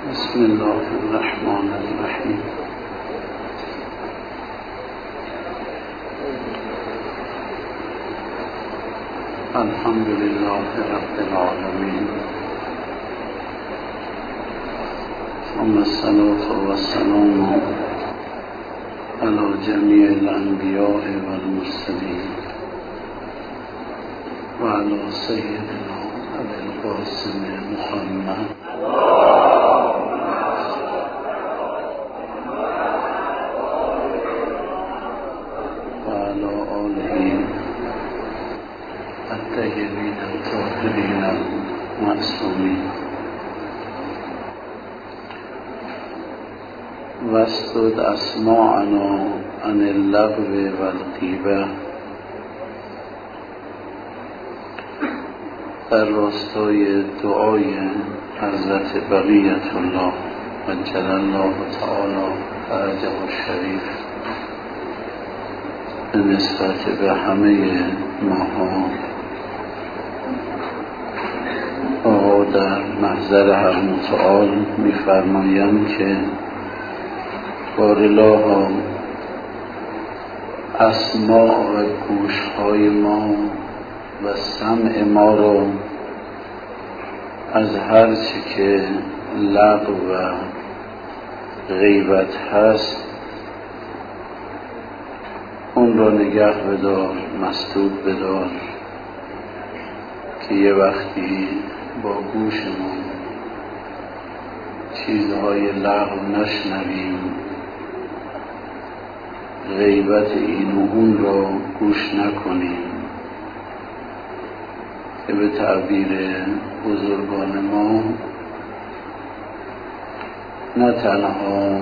بسم الله الرحمن الرحیم. الحمد لله رب العالمین، ثم الصلاة والسلام علی جمیع الانبیاء والمرسلین و علی سیدنا ابی القاسم محمد الطیبین الطاهرین المعصومین. واسدد اسماعنا عن اللغو والغیبة. در راستای دعای حضرت بقیة الله عجل الله تعالی فرجه الشریف به نسبت به همه ماها، آقا در محضر حق متعال می‌فرمایند که بارالله اسماع و گوش‌های ما و سمع ما را از هر چه که لغو و غیبت هست اون را نگه بدار، مسدود بدار که یه وقتی با گوشمون چیزهای لغو نشنویم، غیبت این و اون را گوش نکنیم که به تعبیر بزرگان ما نه تنها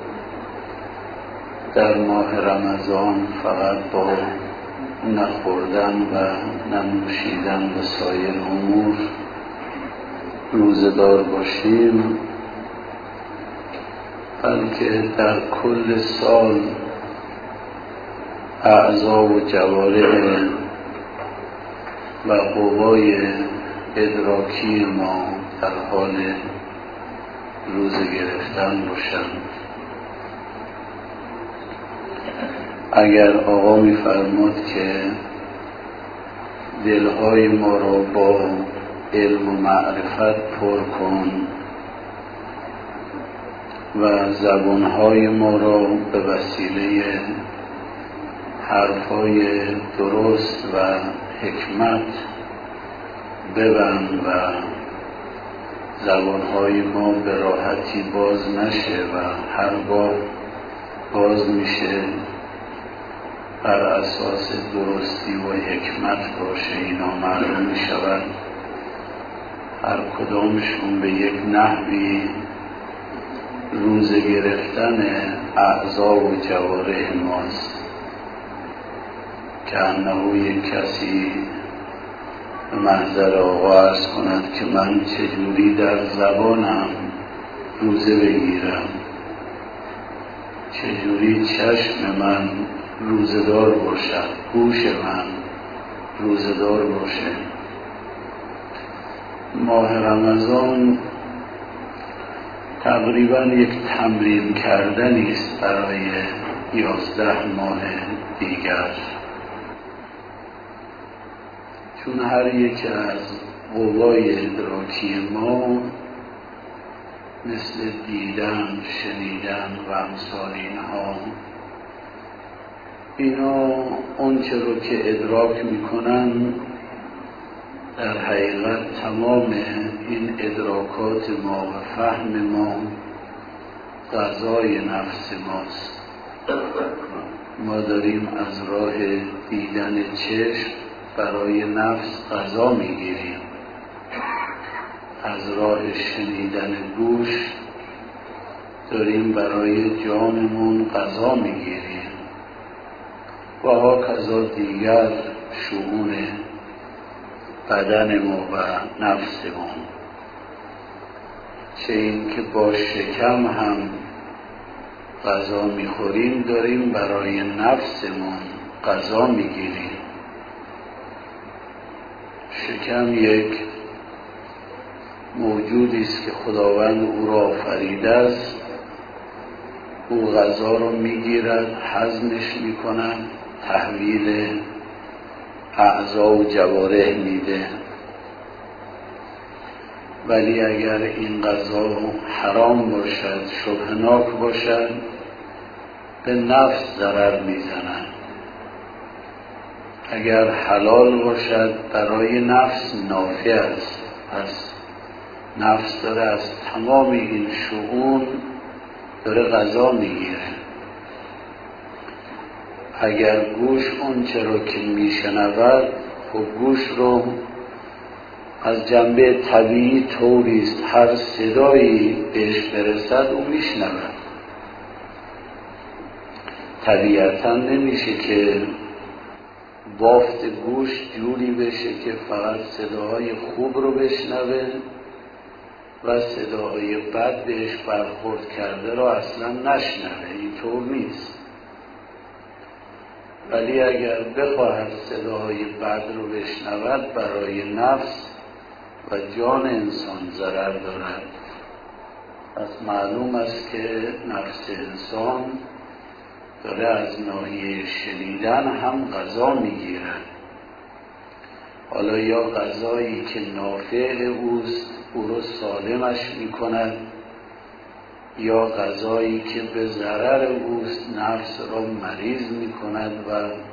در ماه رمضان فقط با نخوردن و ننوشیدن و سایر امور روزه‌دار باشیم، بلکه در کل سال اعضا و جوارح و قوای ادراکی ما در حال روزه گرفتن باشند. اگر آقا می‌فرماد که دلهای ما را با علم و معرفت پر کن و زبانهای ما را به وسیله حرفهای درست و حکمت ببند و زبانهای ما به راحتی باز نشه و هر بار باز میشه بر اساس درستی و حکمت باشه، اینا معلوم می شود هر کدامشون به یک نحوی روزه گرفتن اعضا و جوارح ماست، که انه یک کسی به محضر آقا عرض کند که من چجوری در زبانم روزه بگیرم، چجوری چشم من روزه‌دار باشد، گوش من روزه‌دار باشه. ماه رمضان تقریبا یک تمرین کردنی است برای 11 ماه دیگر، چون هر یک از قوای ادراکی ما مثل دیدن، شنیدن و امثال اینها، اینا اونچه رو که ادراک میکنن در حقیقت تمام این ادراکات ما و فهم ما غذای نفس ماست. ما داریم از راه دیدن چشم برای نفس غذا میگیریم، از راه شنیدن گوش داریم برای جانمون غذا میگیریم و هاکذا دیگر شؤون بدن ما و نفس ما. چه این که با شکم هم غذا میخوریم، داریم برای نفسمون غذا میگیریم. شکم یک موجودی است که خداوند او را آفریده است. او غذا را میگیرد، هضمش میکند، تحویل اعضا و جوارح میده. ولی اگر این غذا حرام باشد، شبهناک باشد، به نفس ضرر میزند. اگر حلال باشد برای نفس نافع است. پس نفس داره از تمام این شؤون داره غذا میگیره. اگر گوش اون چرا که میشنود، خب گوش رو از جنبه طبیعی طوریست هر صدایی بهش برسد او میشنود. طبیعتا نمیشه که بافت گوش جوری بشه که فقط صداهای خوب رو بشنوه و صداهای بد بهش برخورد کرده رو اصلا نشنوه. اینطور نیست. ولی اگر بخواهد صداهای بد رو بشنود، برای نفس و جان انسان ضرر دارد. پس معلوم است که نفس انسان داره از ناحیه شنیدن هم غذا میگیرد. حالا یا غذایی که نافع اوست او رو سالمش میکند، یا غذایی که به ضرر اوست نفس را مریض میکند و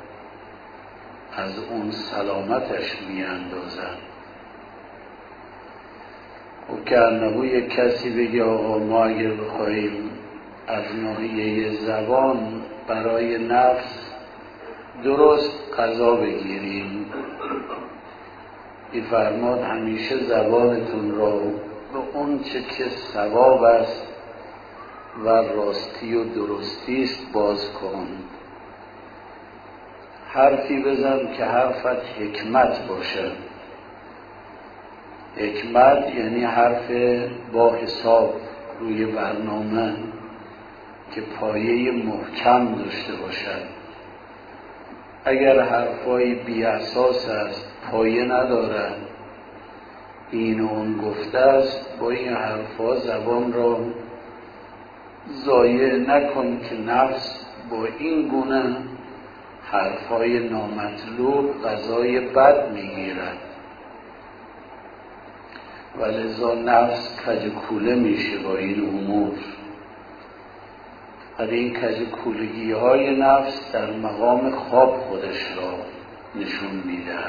از اون سلامتش میاندازد. و کرنهو یک کسی بگه آقا ما اگر بخواهیم از ناحیه زبان برای نفس درست غذا بگیریم، می‌فرماد همیشه زبانتون را به اون چه که صواب است و راستی و درستی است باز کن. حرفی بزن که حرفت حکمت باشد. حکمت یعنی حرف با حساب، روی برنامه، که پایه محکم داشته باشد. اگر حرفای بی اساس است، پایه ندارد، این و اون گفته است، با این حرفا زبان را ضایع نکن که نفس با این گونه حرفای نامطلوب غذای بد میگیرد و لذا نفس کج کوله میشه با این امور. و این کج کولگی های نفس در مقام خواب خودش را نشون میدهد،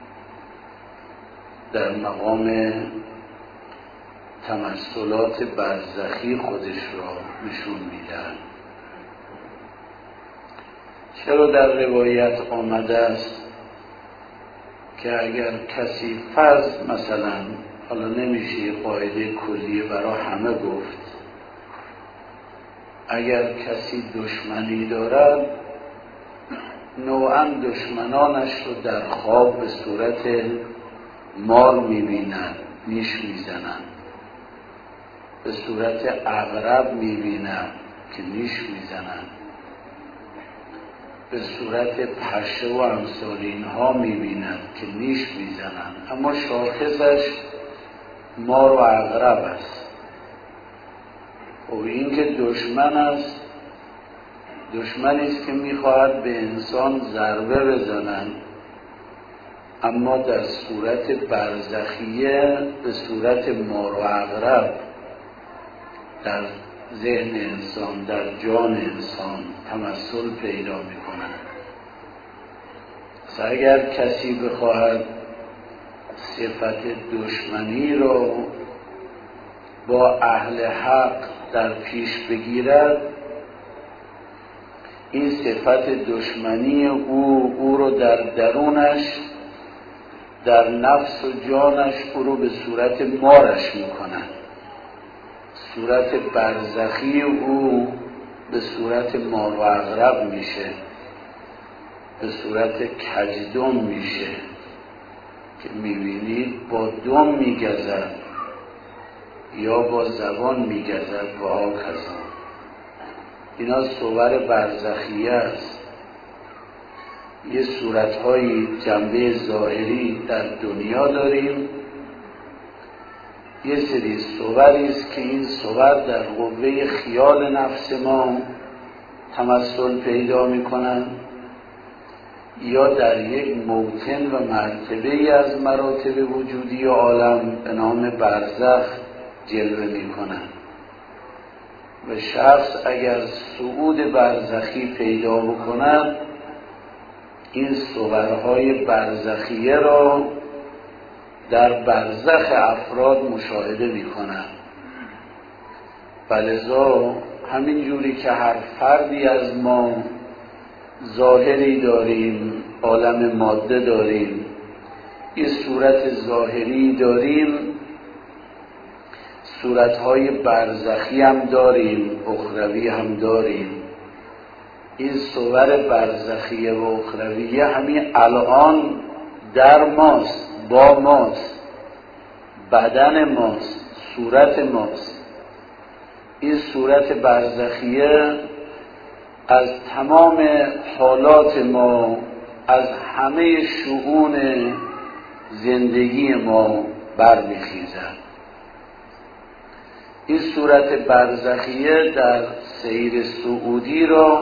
در مقام تمثلات برزخی خودش را نشون میدهد. چرا در روایت آمده است که اگر کسی فرض مثلا، حالا نمیشه قاعده کلیه برای همه گفت، اگر کسی دشمنی دارد نوعاً دشمنانش رو در خواب به صورت مار میبیند، نیش میزنند، به صورت عقرب میبیند که نیش میزنند، به صورت پشه و امثال اینها میبیند که نیش میزنند، اما شاخصش مار و عقرب است. و این که دشمن است، دشمنی است که میخواهد به انسان ضربه بزنند، اما در صورت برزخیه به صورت مار و عقرب در ذهن انسان، در جان انسان تمثل پیدا میکنند. اگر کسی بخواهد صفت دشمنی را با اهل حق در پیش بگیرد، این صفت دشمنی او رو در درونش، در نفس و جانش او رو به صورت مارش میکنند. صورت برزخی او به صورت مار و عقرب میشه، به صورت کجدم میشه که میبینید با دم میگزد یا با زبان میگزد و هاکذا. اینا صور برزخیه است. یه صورتهایی جنبه ظاهری در دنیا داریم یه سری صوری است که این صور در قوه خیال نفس ما تمثل پیدا میکنن یا در یک موطن و مرتبه از مراتب وجودی عالم به نام برزخ جلوه میکنن و شخص اگر صعود برزخی پیدا بکند این صورهای برزخیه را در برزخ افراد مشاهده میکنن. فلذا همین جوری که هر فردی از ما ظاهری داریم، عالم ماده داریم، یه صورت ظاهری داریم، صورتهای برزخی هم داریم، اخروی هم داریم. این صور برزخی و اخروی همین الان در ماست، با ماست، بدن ماست، صورت ماست. این صورت برزخیه از تمام حالات ما، از همه شؤون زندگی ما برمیخیزد. این صورت برزخیه در سیر صعودی را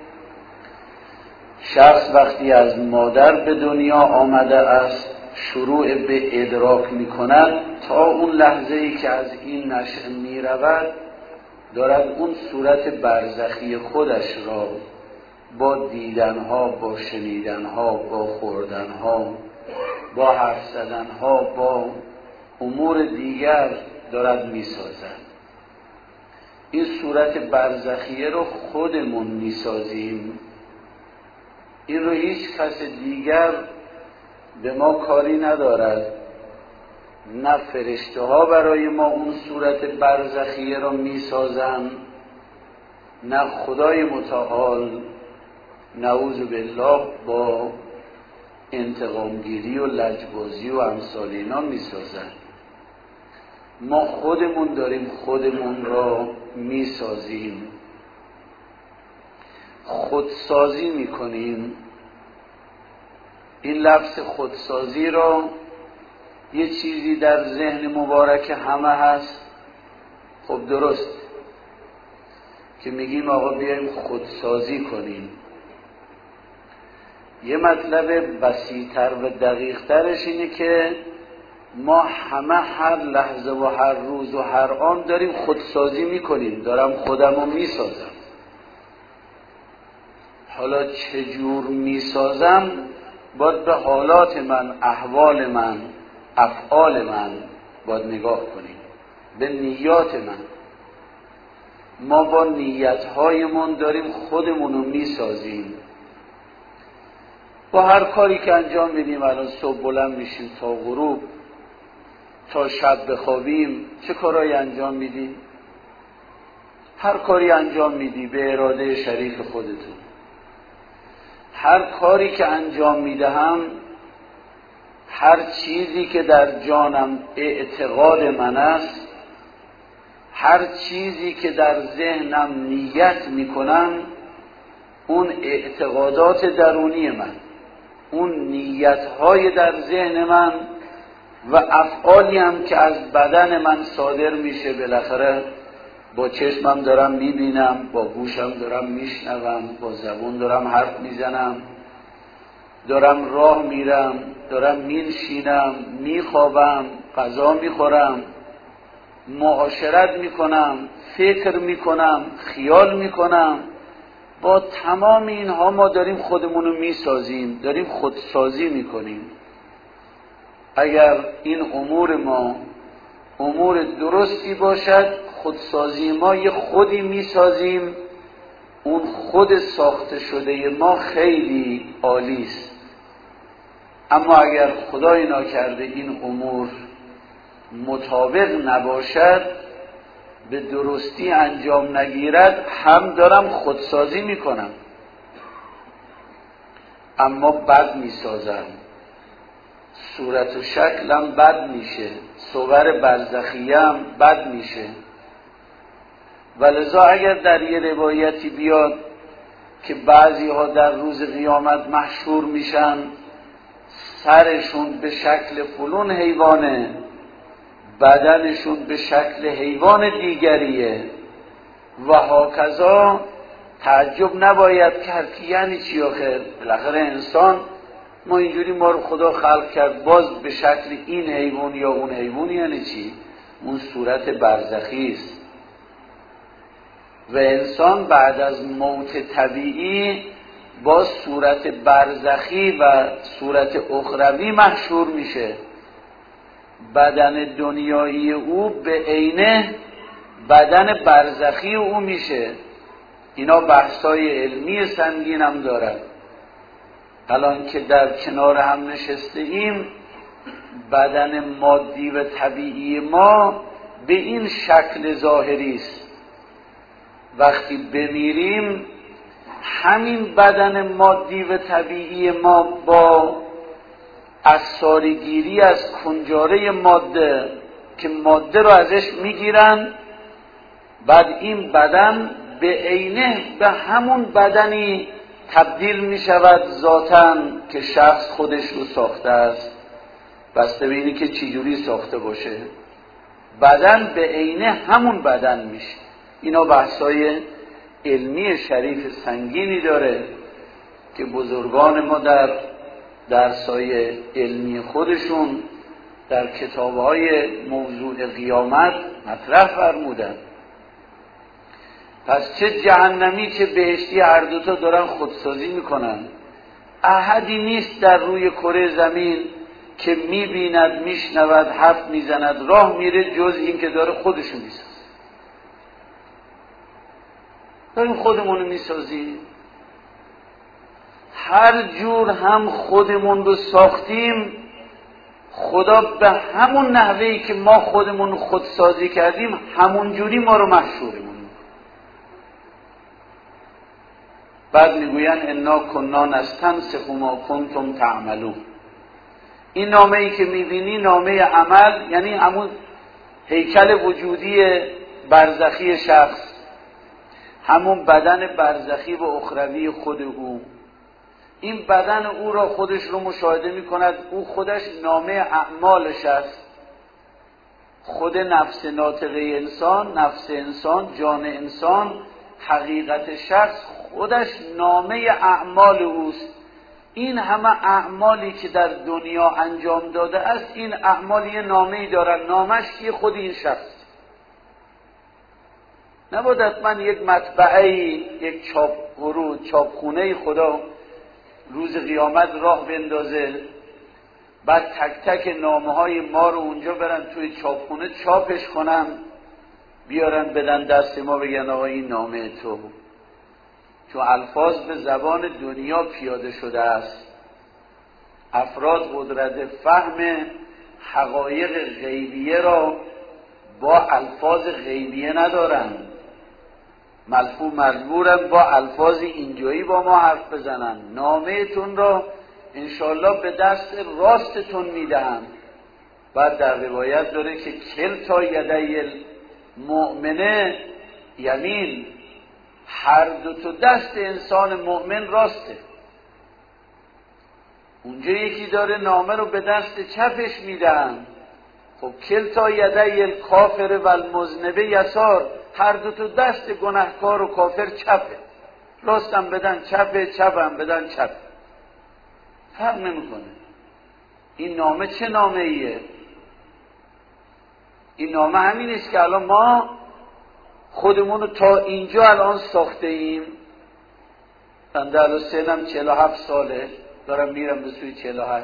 شخص وقتی از مادر به دنیا آمده است شروع به ادراک می کند تا اون لحظه ای که از این نشأه می رود دارد اون صورت برزخی خودش را با دیدنها، با شنیدنها، با خوردنها، با حرف زدنها، با امور دیگر دارد می سازد. این صورت برزخیه رو خودمون می سازیم. این رو هیچ کس دیگر به ما کاری ندارد. نه فرشته ها برای ما اون صورت برزخیه رو می سازن، نه خدای متعال نعوذ بالله با انتقامگیری و لجبازی و امثال اینا می سازن. ما خودمون داریم خودمون را می سازیم، خودسازی می کنیم. این لفظ خودسازی را یه چیزی در ذهن مبارک همه هست. خب درست که میگیم آقا بیایم خودسازی کنیم. یه مطلب وسیع‌تر و دقیق‌ترش اینه که ما همه هر لحظه و هر روز و هر آن داریم خودسازی میکنیم. دارم خودم رو میسازم. حالا چجور میسازم باید به حالات من، احوال من، افعال من باید نگاه کنیم، به نیات من. ما با نیت‌هایمون داریم خودمون رو میسازیم. با هر کاری که انجام میدیم، الان صبح بلند میشیم تا غروب، تا شب بخوابیم، چه کارهایی انجام میدیم؟ هر کاری انجام میدی به اراده شریف خودتون. هر کاری که انجام میدهم، هر چیزی که در جانم اعتقاد من است، هر چیزی که در ذهنم نیت میکنم، اون اعتقادات درونی من، اون نیتهای در ذهن من و افعالی هم که از بدن من صادر میشه، بالاخره با چشمم دارم میبینم، با گوشم دارم میشنوم، با زبون دارم حرف میزنم، دارم راه میرم، دارم مینشینم، میخوابم، غذا میخورم، معاشرت میکنم، فکر میکنم، خیال میکنم. با تمام اینها ما داریم خودمون رو میسازیم، داریم خودسازی میکنیم. اگر این امور ما امور درستی باشد، خودسازی ما یه خودی میسازیم. اون خود ساخته شده ما خیلی عالی است. اما اگر خدای ناکرده این امور مطابق نباشد، به درستی انجام نگیرد، هم دارم خودسازی میکنم اما بد میسازم، صورت و شکلم بد میشه، صور برزخیم بد میشه. ولذا اگر در یه روایتی بیاد که بعضی ها در روز قیامت محشور میشن، سرشون به شکل فلون حیوانه، بدنشون به شکل حیوان دیگریه و هاکذا. تعجب نباید کرد که یعنی چی آخر؟ بالاخره انسان ما اینجوری ما رو خدا خلق کرد باز به شکل این حیوان یا اون حیوان، یعنی چی؟ اون صورت برزخی است و انسان بعد از موت طبیعی با صورت برزخی و صورت اخروی محشور میشه. بدن دنیایی او به عینه بدن برزخی او میشه. اینا بحثای علمی سنگین هم دارن. الان که در کنار هم نشسته ایم، بدن مادی و طبیعی ما به این شکل ظاهری است. وقتی بمیریم همین بدن مادی و طبیعی ما با عصاره‌گیری از کنجاره ماده که ماده رو ازش میگیرن، بعد این بدن به عینه به همون بدنی تبدیل می شود ذاتاً که شخص خودش رو ساخته است، بسته به اینی که چجوری ساخته باشه. بدن به عینه همون بدن میشه. اینا بحثای علمی شریف سنگینی داره که بزرگان ما در درسای علمی خودشون در کتابهای موضوع قیامت مطرح فرمودن. پس چه جهنمی چه بهشتی هر دوتا دارن خودسازی میکنن. احدی نیست در روی کره زمین که میبیند، میشنود، حرف میزند، راه میره جز این که داره خودشو میسازه. داریم خودمونو میسازیم. هر جور هم خودمون رو ساختیم، خدا به همون نحوهی که ما خودمون خودسازی کردیم همون جوری ما رو محشورمون. بعد میگوین انا کنا نستنسخ ما کنتم تعملون. این نامه ای که میبینی نامه عمل، یعنی همون هیکل وجودی برزخی شخص، همون بدن برزخی و اخروی خود او. این بدن او را خودش رو مشاهده میکند. او خودش نامه اعمالش است. خود نفس ناطقه انسان، نفس انسان، جان انسان، حقیقت شخص خودش نامه اعمال اوست. این همه اعمالی که در دنیا انجام داده است، این اعمال یه نامه‌ای دارن. نامش که خود این شخص. نباید حتما یک مطبعه، یک چاپخونه خدا روز قیامت راه بندازه، بعد تک تک نامه های ما رو اونجا برن توی چاپخونه چاپش کنن، بیارن بدن دست ما بگن آقا این نامه تو. چون الفاظ به زبان دنیا پیاده شده است. افراد قدرت فهم حقایق غیبیه را با الفاظ غیبیه ندارن. مجبورن با الفاظ اینجایی با ما حرف بزنن. نامه تون را انشالله به دست راستتون میدهم. بعد در روایت داره که کلتا یدی المؤمنه یمین، هر دو تا دست انسان مؤمن راسته. اونجا یکی داره نامه رو به دست چپش میدن. خب کلتا یدی الکافر و المذنب یسار، هر دو تا دست گناهکار و کافر چپه. راستم بدن چپه، چپم بدن چپه. فرق نمیکنه. این نامه چه نامه ایه؟ این نامه همین است که الان ما خودمونو تا اینجا الان ساخته ایم. بنده الان سنم 47 ساله، دارم میرم به سوی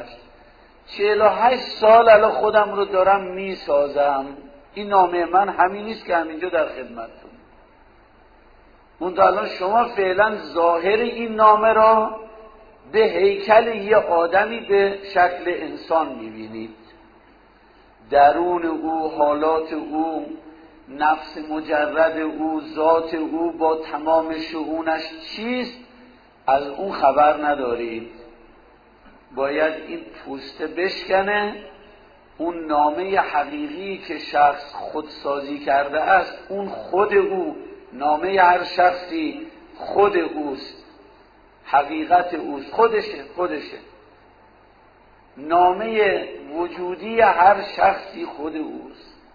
48 سال الان خودم رو دارم میسازم. این نامه من همین است که همینجا در خدمتتون. اون الان شما فعلا ظاهر این نامه را به هیکل یه آدمی به شکل انسان میبینید. درون او، حالات او، نفس مجرد او، ذات او با تمام شؤونش چیست، از اون خبر ندارید. باید این پوسته بشکنه. اون نامه حقیقی که شخص خودسازی کرده است، اون خود او، نامه هر شخصی خود اوست، حقیقت اوست، خودشه. نامه وجودی هر شخصی خود اوست.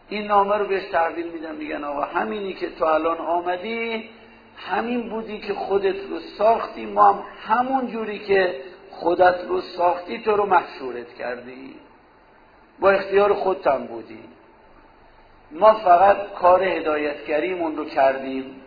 این نامه رو بهش تحویل میدن، میگن آقا همینی که تو الان آمدی همین بودی که خودت رو ساختی، ما هم همون جوری که خودت رو ساختی تو رو محشورت کردی، با اختیار خودت هم بودی، ما فقط کار هدایتگریمون رو کردیم.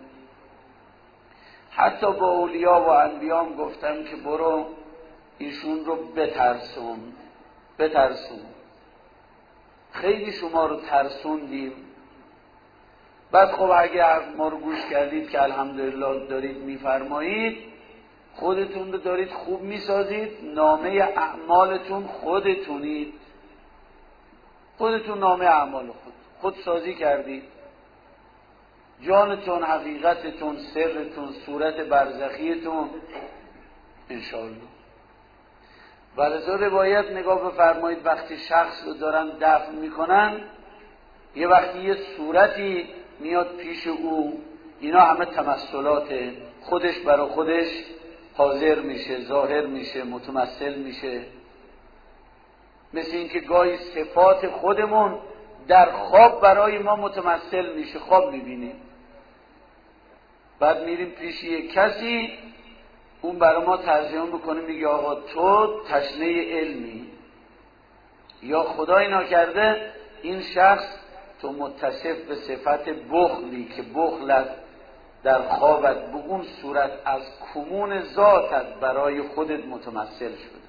حتی با اولیا و انبیام گفتم که برو ایشون رو بترسون، خیلی شما رو ترسوندیم. بعد خب اگر ما رو گوش کردید که الحمدلله دارید میفرمایید، خودتون رو دارید خوب میسازید، نامه اعمالتون خودتونید، خودتون نامه اعمال خود سازی کردید، جانتون، حقیقتتون، سرتون، صورت برزخیتون انشاءالله. ولذا روایت نگاه بفرمایید وقتی شخص رو دارن دفن میکنن، یه وقتی یه صورتی میاد پیش او، اینا همه تمثلاته، خودش برای خودش حاضر میشه، ظاهر میشه، متمثل میشه. مثل اینکه گاهی صفات خودمون در خواب برای ما متمثل میشه، خواب میبینیم، بعد میریم پیش یک کسی، اون برای ما ترجمه بکنه، میگه آقا تو تشنه علمی، یا خدای ناکرده این شخص تو متصف به صفت بخلی که بخلت در خوابت به اون صورت از کمون ذاتت برای خودت متمثل شده.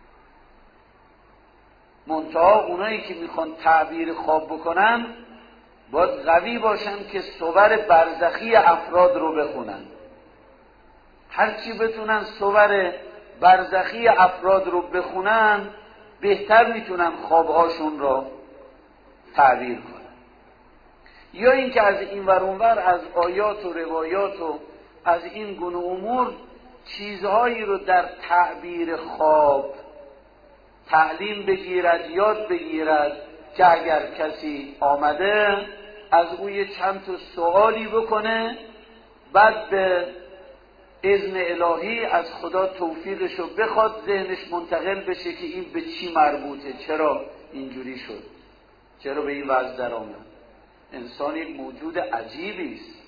منتها اونایی که میخوان تعبیر خواب بکنن باید قوی باشن که صور برزخی افراد رو بخونن. هرچی بتونن صور برزخی افراد رو بخونن بهتر میتونن خوابهاشون رو تعبیر کنن. یا اینکه از این ور اون ور از آیات و روایات و از این گونه امور چیزهایی رو در تعبیر خواب تعلیم بگیرد، یاد بگیرد که اگر کسی آمده از اوی چند تا سوالی بکنه، بعد به اذن الهی از خدا توفیقشو بخواد، ذهنش منتقل بشه که این به چی مربوطه، چرا اینجوری شد، چرا به این وضع در آمد. انسان یک موجود عجیبی است.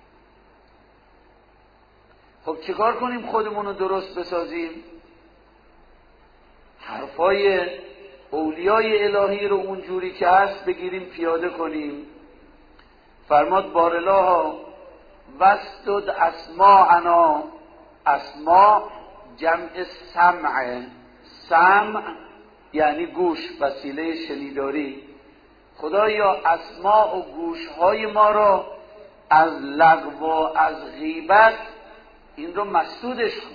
خب چیکار کنیم خودمون رو درست بسازیم؟ حرفای اولیای الهی رو اونجوری که هست بگیریم پیاده کنیم. فرماد بارالله واسدد اسماعنا، اسماع جمع سمع، سمع یعنی گوش، وسیله شنیداری. خدایا اسماع و گوشهای ما را از لغو و از غیبت این رو مسدودش کن.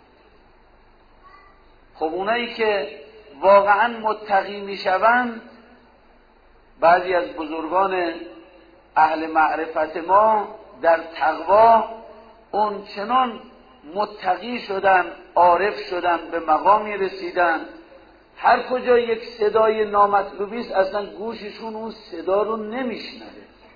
خب اونایی که واقعا متقی میشوند، بعضی از بزرگان اهل معرفت ما در تقوا اون چنان متقی شدن، عارف شدن، به مقامی رسیدن، هر کجا یک صدای نامطلوبی است اصلا گوششون اون صدا رو نمیشنوه،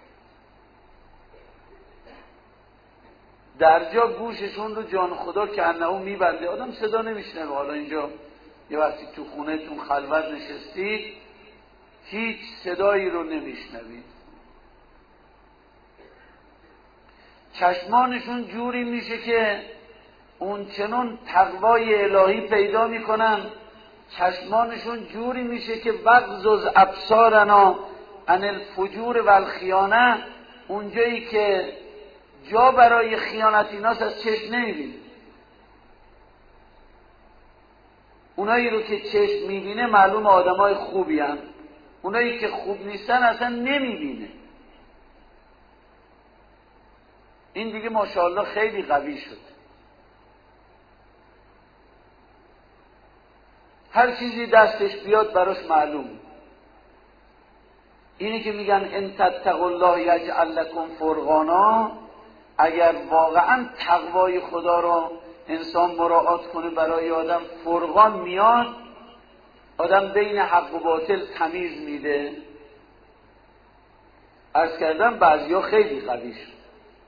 در جا گوششون رو جان خدا که انه میبنده، آدم صدا نمیشنوه. حالا اینجا یه وقتی تو خونهتون خلوت نشستید هیچ صدایی رو نمیشنوید، چشمانشون جوری میشه که اون چنان تقوای الهی پیدا میکنن، چشمانشون جوری میشه که وغضض ابصارنا عن الفجور و الخیانه، اونجایی که جا برای خیانت ایناست از چشم نمیبینه. اونایی رو که چشم میبینه معلوم آدمای خوبی هن. اونایی که خوب نیستن اصلا نمیبینه. این دیگه ماشاءالله خیلی قوی شد. هر چیزی دستش بیاد براش معلوم. اینی که میگن ان تتقوا الله یجعل لکم فرقانا، اگر واقعا تقوای خدا رو انسان مراعات کنه برای آدم فرقان میاد، آدم بین حق و باطل تمیز میده. عرض کردم بعضیا خیلی قوی شد،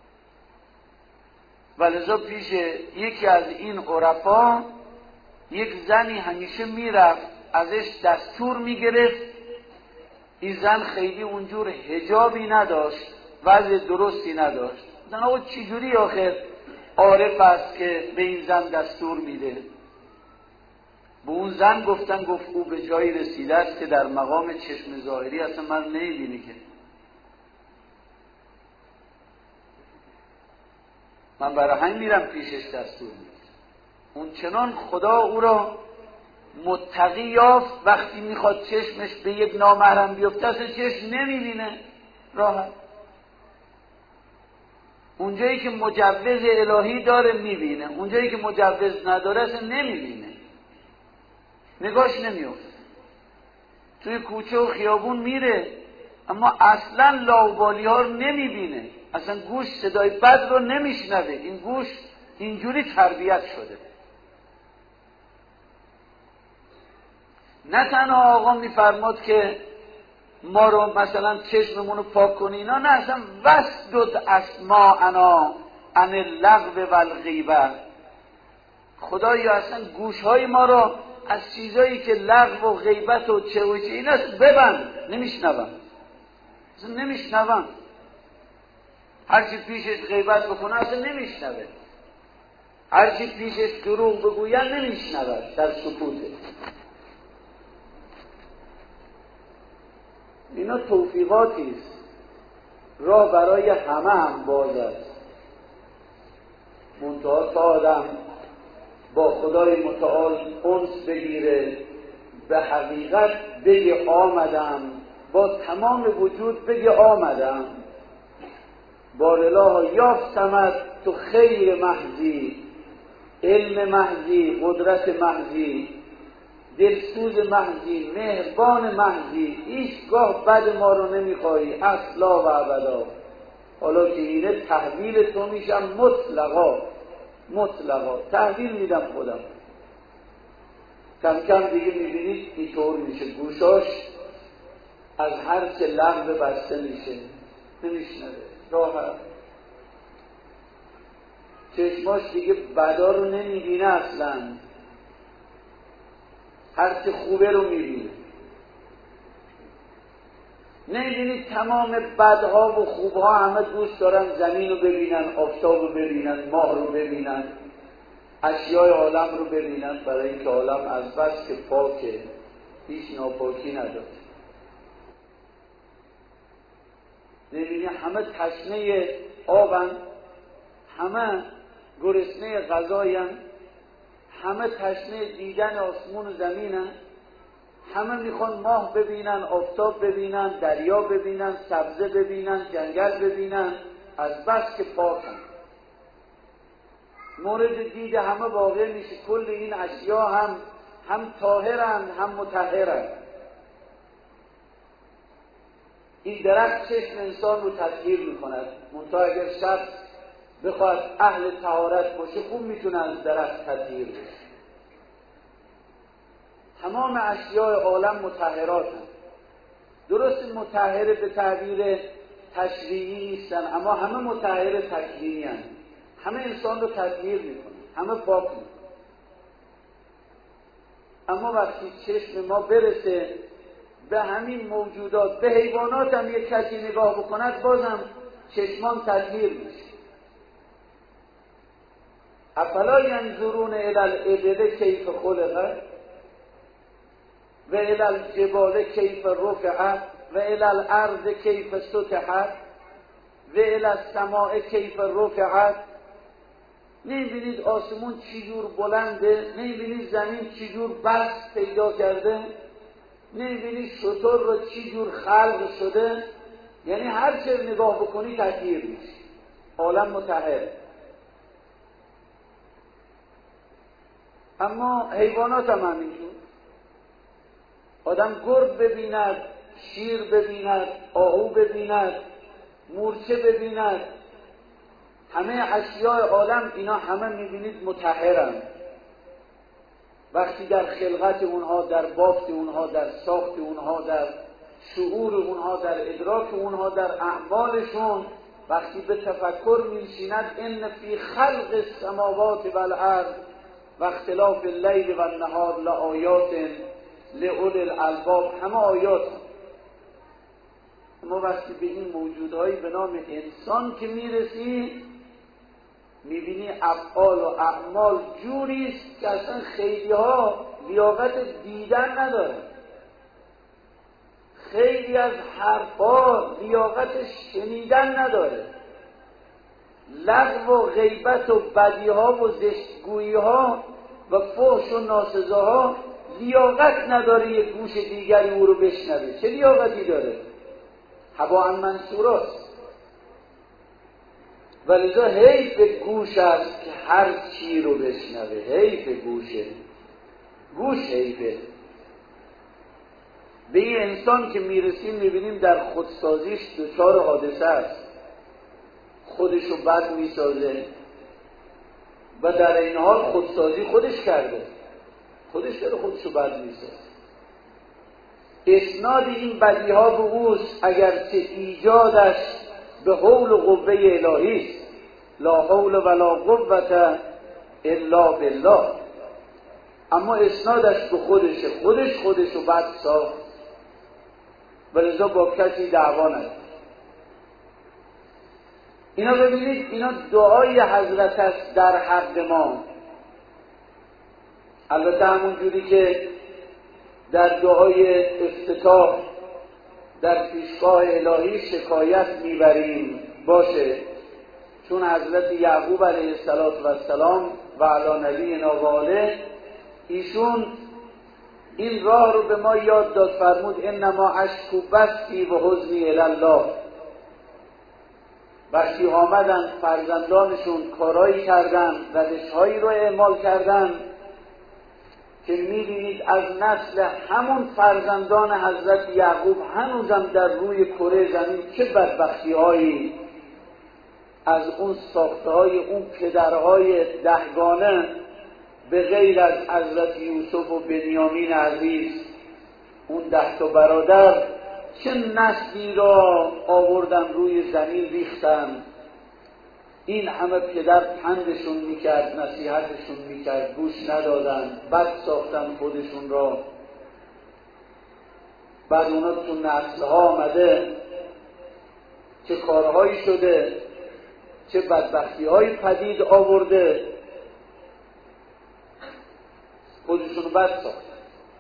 ولذا پیش یکی از این عرفا یک زنی همیشه میرفت ازش دستور میگرفت این زن خیلی اونجور حجابی نداشت، وضع درستی نداشت. زن آقا چجوری آخر عارف است که به این زن دستور میده؟ به اون زن گفتن، گفت او به جایی رسیده است که در مقام چشم ظاهری اصلا من نمیبینی که من برای همین میرم پیشش دستور میده. اون چنان خدا او را متقی یافت وقتی میخواد چشمش به یک نامحرم بیفته اصلا چشم نمیبینه راحت. اونجایی که مجوز الهی داره میبینه، اونجایی که مجوز نداره اصلا نمیبینه، نگاش نمیفته. توی کوچه و خیابون میره اما اصلا لاابالی ها رو نمیبینه، اصلا گوش صدای بد رو نمیشنوه. این گوش اینجوری تربیت شده. نه تنها آقا میفرماد که ما رو مثلا چشممون رو پاک کنی اینا، نه، اصلا وسدد اسماعنا عن اللغو و الغیبه. خدایا اصلا گوشهای ما رو از چیزایی که لغو و غیبت و چه و چه اینا ببند، نمیشنوم، اصلا نمیشنوم. هرچی پیشش غیبت بکنه اصلا نمیشنوه، هرچی پیشش دروغ بگوین نمیشنوه، در سکوته. اینا توفیقاتی است، راه برای همه هم باز است. منتها تا آدم با خدای متعال انس بگیره، به حقیقت بگه آمدم، با تمام وجود بگه آمدم، بارالله یافتمت تو خیر محضی، علم محضی، قدرت محضی، دلسوز محضی، مهربان محضی، هیچگاه بد ما رو نمیخوایی اصلا و ابدا. حالا که اینه تحویل تو میشم مطلقا تحویل میدم خودم. کم کم دیگه میبینید اینطور میشه، گوشاش از هر چه لغو بسته میشه، نمیشنوه راحت. چشماش دیگه بدا رو نمیبینه اصلا، هر چه خوبه رو میبینه. نمیبینید تمام بدها و خوبها همه دوست دارن زمین رو ببینن، آفتاب رو ببینن، ماه رو ببینن، اشیای عالم رو ببینن، برای اینکه عالم از بس که پاکه هیچ ناپاکی نداره. نمیبینید همه تشنه آبن، همه گرسنه غذاین، همه تشنه دیدن آسمون و زمینن، همه میخوان ماه ببینن، آفتاب ببینن، دریا ببینن، سبزه ببینن، جنگل ببینن، از بس که پاکن. مورد دید همه واقع میشه کل این اشیا هم طاهرند هم مطهرند. این درخت چشم انسان رو تطهیر میکند، منتها اگر شخص بخواد اهل طهارت باشه خوب میتونه از درخت تطهیر بشه. تمام اشیاء عالم مطهرات هستند. درست مطهر به تعبیر تشریعی نیستن، اما همه مطهر تکوینی هستند. همه انسان رو تطهیر میکنن، همه پاک میکنن. اما وقتی چشم ما برسه به همین موجودات، به حیوانات هم یک کسی نگاه بکند، بازم چشمان تطهیر میشه. افلا ینظرون الی الابل کیف خلقت و الی الجبال کیف رفعت و الی الارض کیف سطحت و الی السماء کیف رفعت. نمیبینید آسمون چی جور بلنده؟ نمیبینید زمین چی جور بسط پیدا کرده؟ نمیبینید شتر رو چی جور خلق شده؟ یعنی هر چه نگاه بکنی تطهیر میشه، عالم مطهر. اما حیوانات هم همینجور. آدم گرگ ببیند، شیر ببیند، آهو ببیند، مورچه ببیند، همه اشیاء عالم اینا همه میبینید مطهرند. وقتی در خلقت اونها، در بافت اونها، در ساخت اونها، در شعور اونها، در ادراک اونها، در اعمالشون، وقتی به تفکر میشیند، ان فی خلق السماوات والارض و اختلاف اللیل و النهار لآیات لأولی الالباب، همه آیات هم. ما وقتی به این موجودهایی به نام انسان که میرسی، میبینی افعال و اعمال جوریست که اصلا خیلی ها لیاقت دیدن نداره، خیلی از حرفا لیاقت شنیدن نداره، لغو و غیبت و بدیها و زشتگوییها و فحش و ناسزاها لیاقت نداره یک گوش دیگری او رو بشنوه. چه لیاقتی داره؟ هواء منصوراست. ولذا حیف گوش است که هر چی رو بشنوه، حیف گوشه، گوش حیفه. به این انسان که میرسیم میبینیم در خودسازیش دچار حادثه است، خودشو بد میسازه و در این حال خودسازی خودش کرده، خودش داره خودشو بد میسازه. اسناد این بدیها به اوست، اگرچه ایجادش به حول و قوه الهی است. لا حول ولا قوة الا بالله. اما اسنادش به خودشه، خودشو بد ساخت، ولذا با کسی دعوا نداره. اینا ببینید، اینا دعای حضرت است در حق ما. البته همون جوری که در دعای افتتاح در پیشگاه الهی شکایت میبریم باشه، چون حضرت یعقوب علیه السلام و علی نبینا و آله ایشون این راه رو به ما یاد داد، فرمود انما اشکو بثی و حزنی الی الله. وقتی آمدن فرزندانشون کارایی کردن، روش‌هایی رو اعمال کردن که می‌بینید از نسل همون فرزندان حضرت یعقوب هنوزم در روی کره زمین چه بدبختی‌هایی از اون ساخته‌های اون پدرهای دهگانه به غیر از حضرت یوسف و بنیامین عزیز، اون 10 تا برادر، چه نسلی را آوردن روی زمین ریختن. این همه پدر پندشون میکرد، نصیحتشون میکرد، گوش ندادن، بد ساختن خودشون را. بعد اونا تو نسلها آمده چه کارهایی شده، چه بدبختی‌هایی پدید آورده، خودشون رو بد ساختن،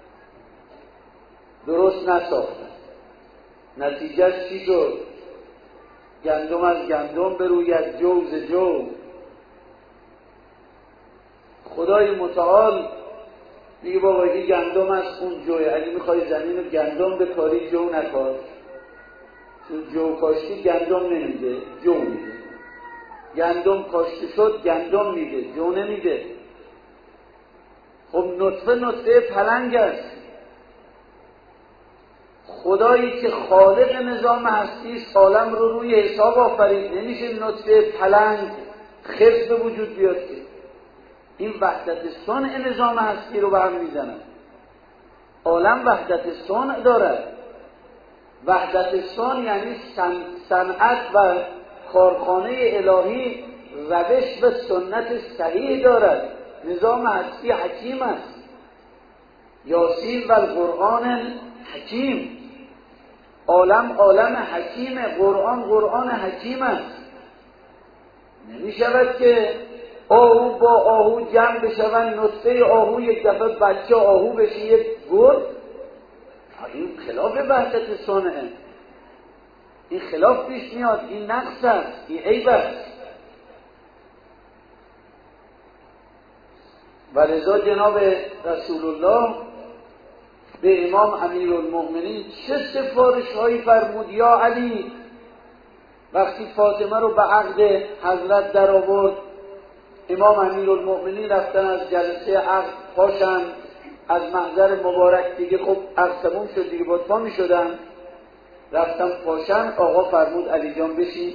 درست نساختن. نتیجهش چی شد؟ گندم از گندم بروید، جو ز جو. خدای متعال میگه بابا این گندم از اون جوه، اگه میخوای زمین رو گندم بکاری جو نکار، چون جو کاشتی گندم نمیده، جو میده. گندم کاشته شد گندم میده، جو نمیده. خب نطفه پلنگ است. خدایی که خالق نظام هستی است عالم رو روی حساب آفرید، نمیشه نطفه پلنگ خرس به وجود بیاد که. این وحدت صنع نظام هستی رو به هم میزنن. عالم وحدت صنع دارد. وحدت صنع یعنی صنعت و کارخانه الهی روش و سنت صحیح دارد. نظام هستی حکیم است. یاسین و القرآن حکیم. عالم حکیم، قرآن حکیم است. نمی شود که آهو با آهو جمع بشوند، نطفه آهو یک دفعه بچه آهو بشه یک گرگ. این خلاف وحدت صنعه، این خلاف پیش میاد، این نقص است، این عیب است. و لذا جناب رسول الله به امام امیرالمؤمنین چه سفارش هایی فرمود. یا علی، وقتی فاطمه رو به عقد حضرت در آورد، امام امیرالمؤمنین رفتن از جلسه عقد پاشن، از محضر مبارک دیگه خب عقد تموم شد دیگه، باید پا می شدن، رفتن پاشن. آقا فرمود علی جان بشین.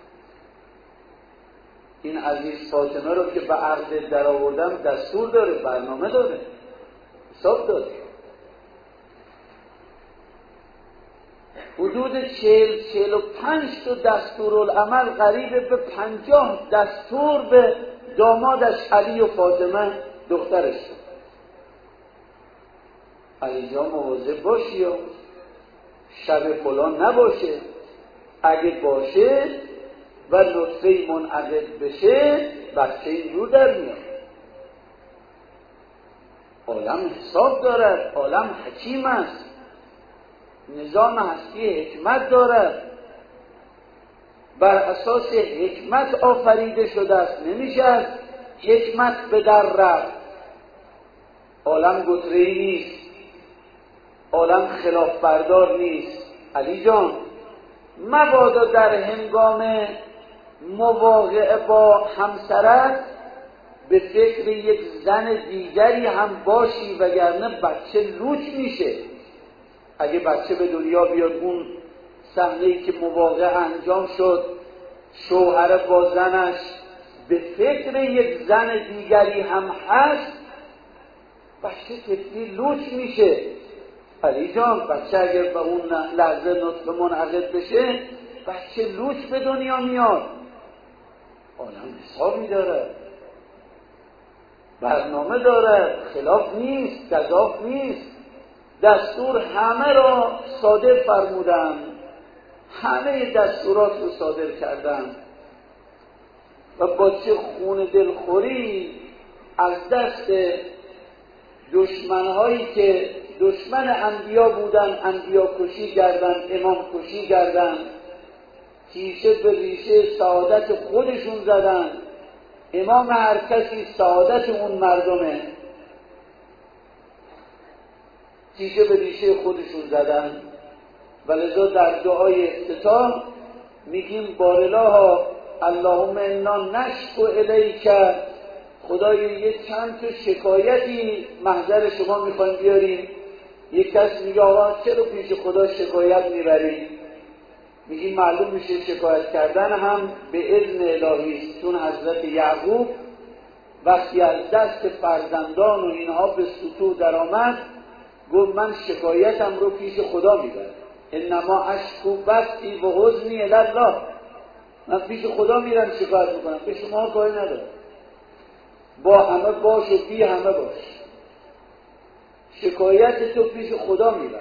این عزیز فاطمه رو که به عقد در آوردم دستور داره، برنامه داره، حساب داره. حدود 40-45 تا دستورالعمل، قریب به 50 دستور به دامادش علی و فاطمه دخترش شد. علی جان مواظب باشی و شب فلان نباشه، اگه باشه و نطفه منعقد بشه بچه اینجور در میاد. عالم حساب دارد، عالم حکیم است، نظام هستی حکمت دارد، بر اساس حکمت آفریده شده است، نمیشه از حکمت به در رفت. عالم گتره‌ای نیست، عالم خلاف بردار نیست. علی جان، مبادا در هنگام مواقعه با همسرت به فکر یک زن دیگری هم باشی، وگرنه بچه لوچ میشه. اگه بچه به دنیا بیاد، اون صحنه‌ای که مواقعه انجام شد، شوهر با زنش به فکر یک زن دیگری هم هست، بچه طفلی لوچ میشه. علی جان، بچه اگر به اون لحظه نطفه منعقد بشه، بچه لوچ به دنیا میاد. عالم حسابی داره، برنامه داره، خلاف نیست، گزاف نیست. دستور همه را صادر فرمودن، همه دستورات رو صادر کردن و با چه خون دلخوری از دست دشمنهایی که دشمن انبیا بودن انبیا کشی کردن، امام کشی کردن، تیشه به ریشه سعادت خودشون زدن. امام هر کسی سعادت اون مردمه، تیشه به ریشه خودشون زدن. ولذا در دعای افتتاح میگیم بارالله اللهم انا نشکو الیک، خدای یک چند تا شکایتی محضر شما میخوایم بیاریم. یک کس میگه آقا چرا پیش خدا شکایت میبریم؟ میگیم معلوم میشه شکایت کردن هم به اذن الهی است، چون حضرت یعقوب وقتی از دست فرزندان و اینها به سطوح در آمد، گفت من شکایتم رو پیش خدا میبرم. انما اشکو بثی و حزنی الی الله، من پیش خدا میرم شکایت میکنم، به شما کاری ندارم. با همه باش و بی همه باش، شکایت تو پیش خدا میبرم.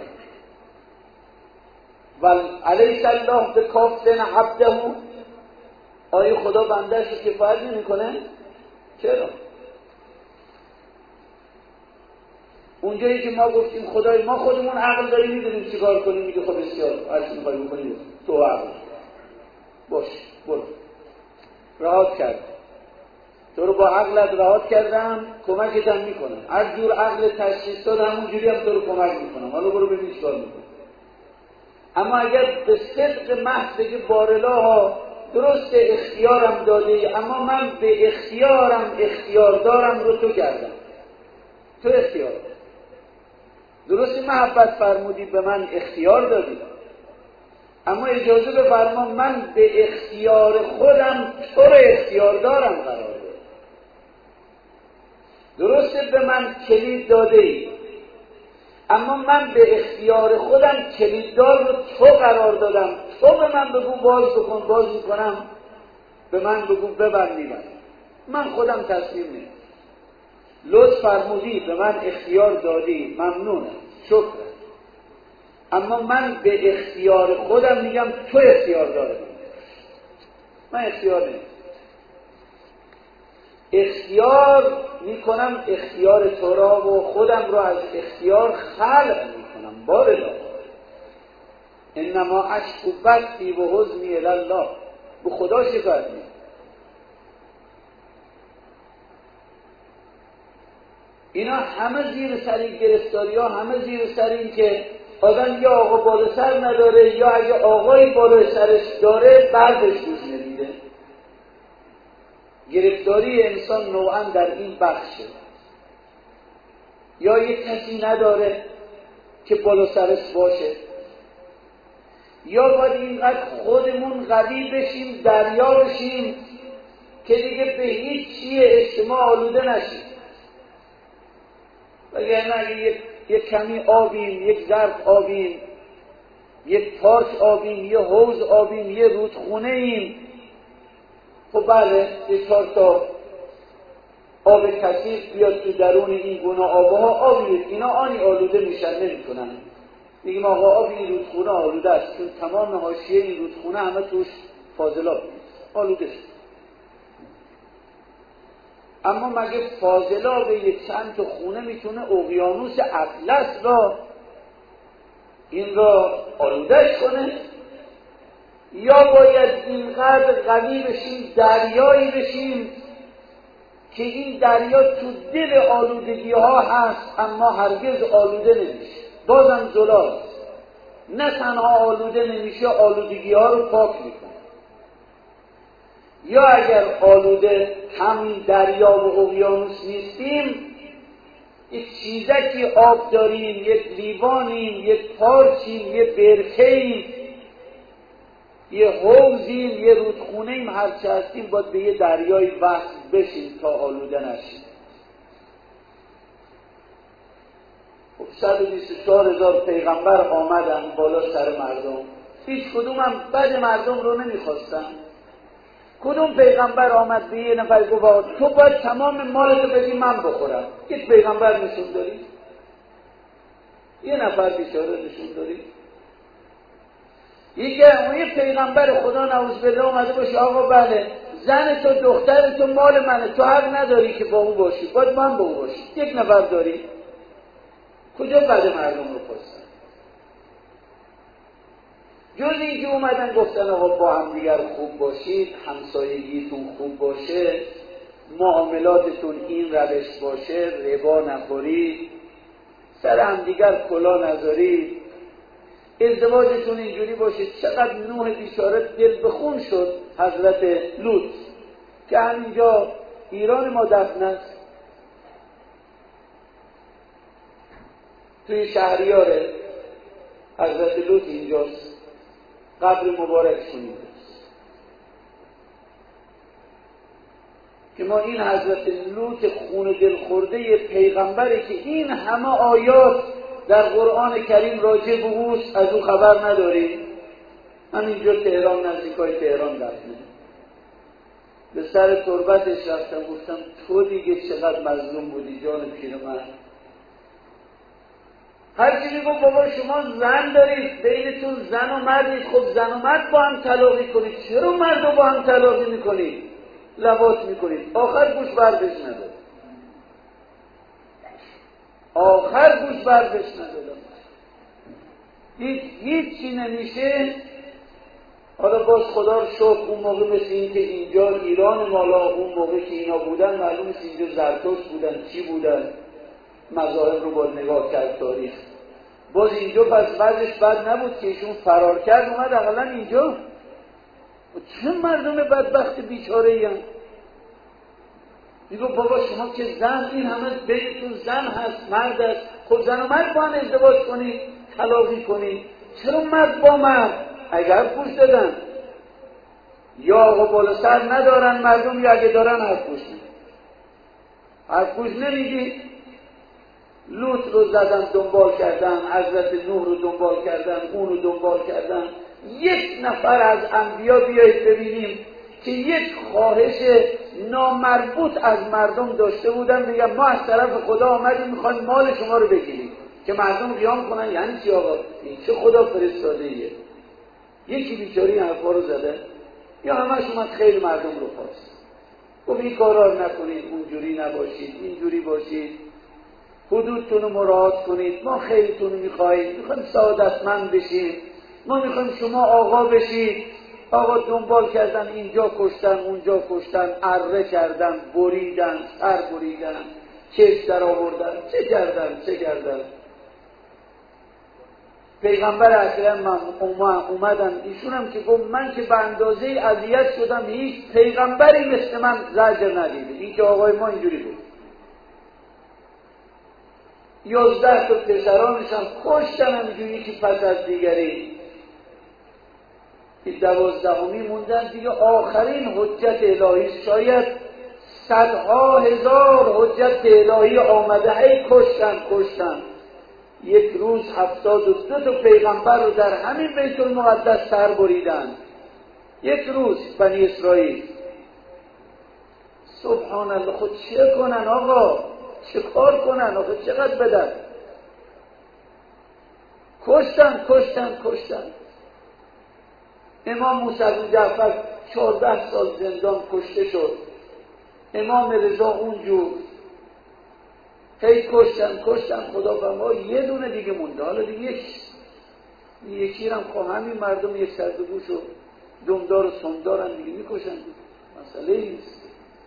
و الیس الله بکاف عبده، آیا خدا بندهش رو کفایت نمیکنه؟ چرا؟ اونجایی که ما گفتیم خدای ما خودمون عقل داریم، میدونیم چیکار کنیم، میگه خب بسیار هر چی می‌خوای بکنی تو عقل باش، برو، رهات کرد، تو رو با عقلت رهات کردم، کمکت هم میکنم، هر جور عقل تشخیص داد همون جوری هم تو رو کمک میکنم، حالا برو ببین چیکار میکنی. اما اگر به صدق محض بگه بارالله درست اختیارم داده ای، اما من به اختیار دارم رو تو کردم، تو اختیار درست محبت فرمودی، به من اختیار دادی، اما اجازه بفرما من به اختیار خودم تو رو اختیار دارم قرار داد. درسته به من کلید داده ای، اما من به اختیار خودم کلیددار رو تو قرار دادم. تو به من بگو باز بکن، باز میکنم، به من بگو ببند، میبند، من خودم تصمیم نیم. لطف فرمودی، به من اختیار دادی، ممنونم، شکرم، اما من به اختیار خودم میگم تو اختیار داره، من اختیار نیم. اختیار میکنم اختیار تو را و خودم را از اختیار خلق میکنم. بارالله انما اشکو بثی و حزنی الی الله، به خدا شکایت میکنم. اینا همه زیر سر این گرفتاری ها، همه زیر سر این که آدم یا آقا بالا سر نداره، یا اگه آقایی بالا سرش داره بردش دوست نمیده. گرفتاری انسان نوعا در این بخشه، یا یک کسی نداره که بالا سرش باشه، یا باید اینقدر خودمون قوی بشیم، دریا بشیم که دیگه به هیچ چیه اجتماع آلوده نشیم. وگرنه اگه یک کمی آبیم، یک ظرف آبیم، یک پارچ آبیم، یه حوض آبیم، یه رودخونه ایم، خب بله یه 4 تا آب کثیف بیاد تو درون این گونه آبها، آبی اینا آنی آلوده میشن، نمیتونن میگیم آقا آب این رودخونه آلوده است، چون تمام حاشیه این رودخونه همه توش فاضلاب آلوده شد. اما مگه فاضلاب یک چند تا خونه میتونه اقیانوس اطلس را این را آلودهش کنه؟ یا باید اینقدر قوی بشیم، دریایی بشیم که این دریا تو دل آلودگی ها هست اما هرگز آلوده نمیشه، بازم زلال، نه تنها آلوده نمیشه، آلودگی ها رو پاک میکنه. یا اگر آلوده همین دریا و اقیانوس نیستیم، یک چیزکی آب داریم، یک لیوانیم، یک پارچیم، یک برکه‌ایم، یه حوضیم، یه رودخونه‌ایم، هرچه هستیم باید به یه دریایی وصل بشیم تا آلوده نشیم. 124,000 پیغمبر آمدن بالا سر مردم، هیچ کدوم هم بد مردم رو نمیخواستن. کدوم پیغمبر آمد به یه نفر گفت تو باید تمام مالتو بدی من بخورم؟ یک پیغمبر نشون داری؟ یه نفر بیچاره نشون داری؟ یه پیغمبر خدا نعوذ بالله اومده باشه آقا بله زن تو دختر تو مال منه، تو حق نداری که با او باشی، باید من با او باشی. یک نفر داری؟ کجا بد مردم رو خواستن؟ جز این که اومدن گفتن آقا با هم دیگر خوب باشید، همسایگیتون خوب باشه، معاملاتتون این روش باشه، ربا نخورید، سر هم دیگر کلا نذارید، ازدواجتون اینجوری باشه. چقدر نوح بیچاره دل بخون شد حضرت لوط که همینجا ایران ما دفن است، توی شهریار حضرت لوط اینجاست، قبر مبارکشون اینجاست که ما این حضرت لوط خون دل خورده پیغمبری که این همه آیات در قرآن کریم راجع به اوست از او خبر نداریم. همینجا تهران، نزدیکای تهران دفنه. به سر تربتش رفتم گفتم تو دیگه چقدر مظلوم بودی جان پیرمرد. هر کی میگفت بابا شما زن دارید، بینتون زن و مردید، خب زن و مرد با هم طلاقی کنید، چرا مرد رو با هم طلاقی میکنید؟ لواط میکنید. آخر گوش بردش نداد، آخر گوش بردش نداد. هیچ چی نمیشه. حالا باز خدا رو شکر اون موقع مثل این که اینجا ایران مالا، اون موقع که اینا بودن معلوم است اینجا زرتشت بودن، چی بودن، مذاهب رو باید نگاه کرد تاریخ. باز اینجا پس وضعش بد نبود که ایشون فرار کرد اومد اقلا اینجا. چه مردم بدبخت بیچاره ای هم. میگو بابا شما که زن، این همه بینتون زن هست، مرد هست، خب زن و مرد با هم ازدواج کنید، طلاقی کنید. چرا مرد با مرد؟ اگر گوش دادن یا آقا بالا سر ندارن مردم، یا اگه دارن حرف گوش نمیدی. لوط رو زدن دنبال کردن، حضرت نوح رو دنبال کردن، اون رو دنبال کردن. یک نفر از انبیا بیایید ببینیم که یک خواهش نامربوط از مردم داشته بودن، بگم ما از طرف خدا آمدیم میخوایم مال شما رو بگیریم، که مردم قیام کنن یعنی چی آقا این چه خدا فرستاده ایه؟ یکی بیچاری حرفا رو زده یا همش اومد خیلی مردم رو خواست، گفت این کارا رو نکنید، اونجوری نباشید، اینجوری باشید، حدودتون رو مراعات کنید، ما خیلیتون رو میخواهیم سعادتمند بشید، ما میخوایم شما آقا بشید. آقا دنبال کردن، اینجا کشتن، اونجا کشتن، اره کردن، بریدن، سر بریدن، چش در آوردن، چه کردن. پیغمبر اکرم اومدن، ایشون هم که گفت من که به اندازه اذیت شدم هیچ پیغمبری مثل من زجر ندیده. این که آقای ما اینجوری بود. 11 تا پسرانش هم کشتن همینجوری که پس از دیگری. 12می موندن دیگه، آخرین حجت الهی. شاید صدها هزار حجت الهی آمده، هی کشتن. یک روز 72 تا پیغمبر رو در همین بیت المقدس سر بریدن. یک روز بنی اسرائیل. سبحان الله. خود چه کنن آقا؟ چه کار کنن آقا؟ چقدر بدن؟ کشتن. امام موسی بن جعفر 14 سال زندان کشته شد، امام رضا اونجور، هی کشتن. خدا فرمود یه دونه دیگه مونده، حالا دیگه یکی هم خواهم همین مردم یک سردگوش و دمدار و سمدارن دیگه میکشن، مسئله نیست.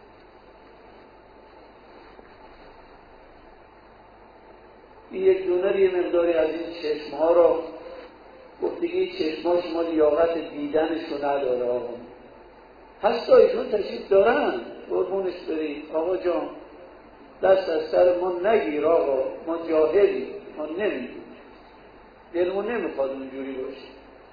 این یک دونه یه مقداری از این چشمها رو گفت دیگه این چشمها شما لیاقت دیدنشو نداره آقا. هستا ایشون تشریف دارن، قربونش برید آقا جان، دست از سر ما نگیر آقا، ما جاهلی، ما نمیدونیم، دلمون نمیخواد اونجوری باشه.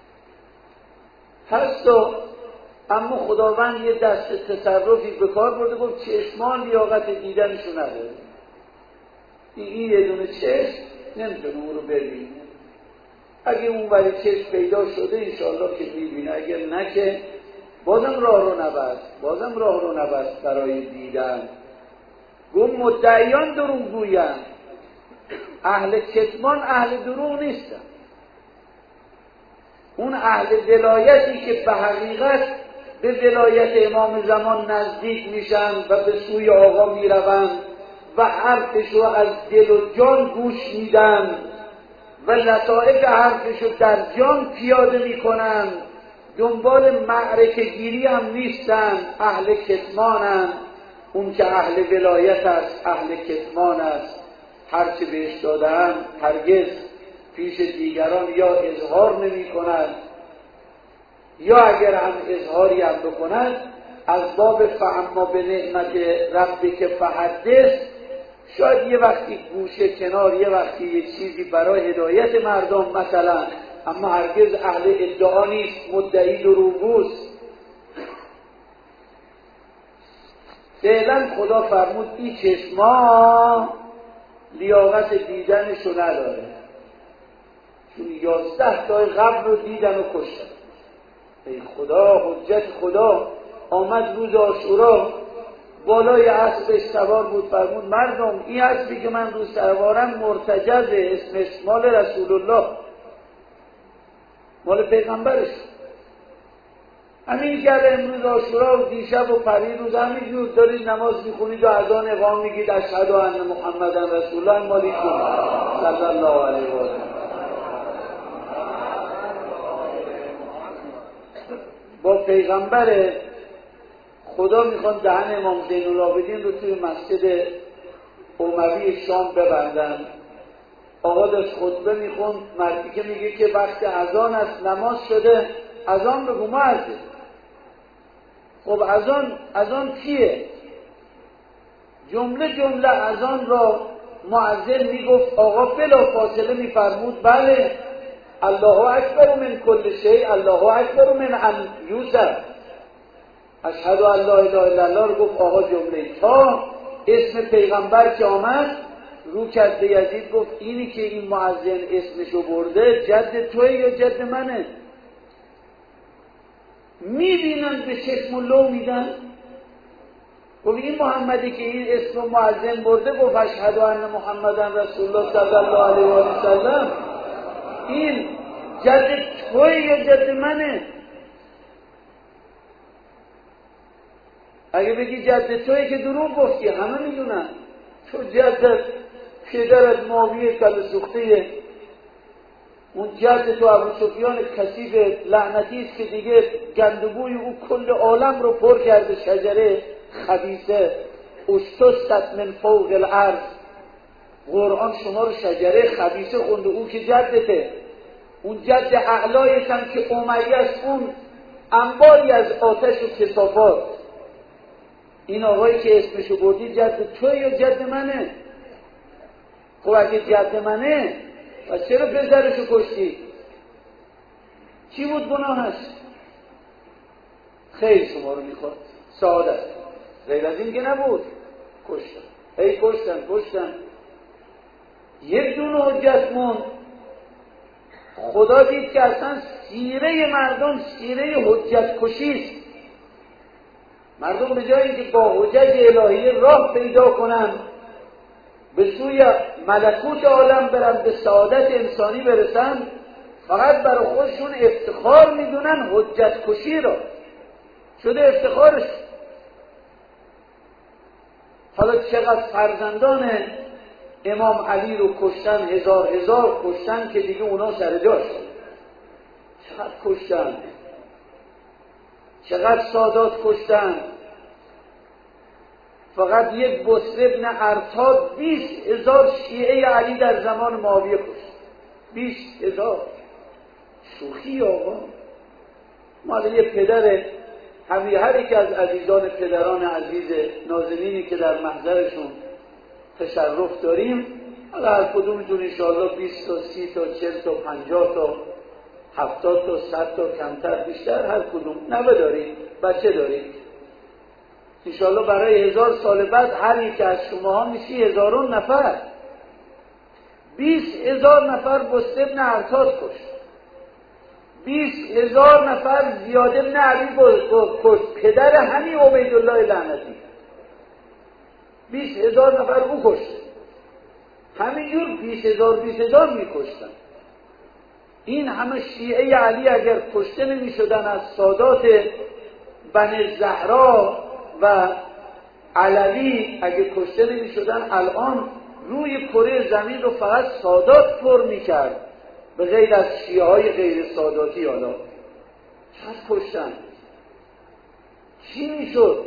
هستا اما خداوند یه دست تصرفی به کار برده، گفت چشمان لیاقت دیدنشو نداره، این یه دونه چشم نمیتونه اون رو ببینه. اگه اون ولی چشم پیدا شده انشاءالله که میبینه، اگر نه که بازم راه رو نبست برای دیدن. گفت مدعیان دروغ گویند، اهل کتمان اهل دروغ نیستن. اون اهل ولایتی که به حقیقت به ولایت امام زمان نزدیک میشن و به سوی آقا میروند و حرفش رو از دل و جان گوش میدن و لطائف حرفش رو در جان پیاده میکنن، دنبال معرکه گیری هم نیستن، اهل کتمانن. اون که اهل ولایت است اهل کتمان است، هرچه بهش دادن هرگز پیش دیگران یا اظهار نمی کنند، یا اگر هم اظهاری هم بکنند از باب فاما به نعمت ربک فحدث، شاید یه وقتی گوشه کنار، یه وقتی یه چیزی برای هدایت مردم مثلا، اما هرگز اهل ادعا نیست، مدعی دروغگوست. فعلا خدا فرمود این چشما لیاقت دیدنشو نداره، چون 11 تا قبل رو دیدن و کشتن. ای خدا، حجت خدا آمد روز عاشورا، بالای اسبش سوار بود، فرمود مردم این اسبی که من رو سوارم مرتجزه، اسمش مال رسول الله، مال پیغمبرش. همین گل امروز عاشورا و دیشب و پریروز همینجور دارید نماز میخونید و اذان اقامت میگید اشهد ان محمدن رسول الله، مالیتون صلی الله علیه و آله. با پیغمبر خدا میخوان دهن امام زین العابدین رو توی مسجد اموی شام ببندن. آقا داشت خطبه میخوند، مردی که میگه که وقت اذان است، نماز شده، اذان بگو مؤذن. خب اذان کیه؟ جمله اذان را مؤذن میگفت، آقا بلا فاصله میفرمود بله الله اکبر من کل شیء، الله اکبر من ان یوسف، اشهد ان لا اله الا الله رو گفت آقا جمله. تا اسم پیغمبر که آمد رو کرد به یزید، گفت اینی که این مؤذن اسمشو برده جد توی یا جد منه؟ میبینن به چشم و لو میدن. گفت این محمدی که این اسم مؤذن برده، گفت اشهد ان محمدن رسول الله صلی الله علیه و آله وسلم، این جد توی یا جد منه؟ اگه بگی جد توی که دروغ گفتی، همه میدونن تو جدت پدرت معاویه کل سوختیه، اون جد تو ابو سفیان کثیف لعنتی است که دیگه گندگوی او کل عالم رو پر کرده، شجره خبیثه استست من فوق الارض. قرآن شما رو شجره خبیثه خونده، او که جدته، اون جد اعلایش هم که امیه است، اون انباری از آتش و کثافات. این آقایی که اسمشو بردی جد توی یا جد منه؟ خب اگه جد منه و چرا پسرشو کشتی؟ چی بود گناهش؟ خیر شما رو میخواد، سعادت، غیر از این که نبود. کشتن، ای کشتن. یک دونه حجت موند. خدا دید که اصلا سیره مردم سیره حجت کشیست. مردم به جای اینکه با حجت الهی راه پیدا کنن، به سوی ملکوت عالم برن، به سعادت انسانی برسن، فقط برای خودشون افتخار میدونن حجت کشی را، شده افتخارش. حالا چقدر فرزندان امام علی رو کشتن، هزار کشتن که دیگه اونا سر جاش. چقدر کشتن، چقدر سادات کشتن. فقط یک بصر ابن ارتاد 20,000 شیعه علی در زمان معاویه کشت. 20,000. شوخی آقا. مال یه پدر، هر یک از عزیزان پدران عزیز نازنینی که در محضرشون تشرف داریم، هر کدومتون انشاءالله 20 تا 30 تا 40 تا 50 تا 70 تا 100 تا کمتر بیشتر هر کدوم نوه دارید، بچه دارید، انشاءالله برای 1000 سال بعد هر یک از شماها میشی 1000 نفر. 20,000 نفر بصر ابن ارتاد کشت. 20,000 نفر زیاد ابن علی کشت، پدر همین عبیدالله لعنتی. 20,000 نفر او کشت. همینجور 20,000 میکشتن. این همه شیعه علی اگر کشته نمی شدن از سادات بنی زهرا و علوی، اگر کشته نمی شدن الان روی کره زمین رو فقط سادات پر می کرد، به غیر از شیعه های غیر ساداتی. حالا چقدر کشتن، چی می شد؟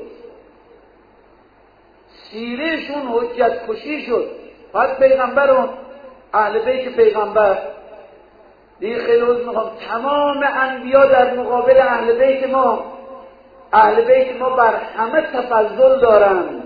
سیرهشون حجت کشی شد. بعد پیغمبرون، اهل بیت پیغمبر، دیگه خیلی روز میخوام، تمام انبیا در مقابل اهل بیت ما، اهل بیت ما بر همه تفضل دارن.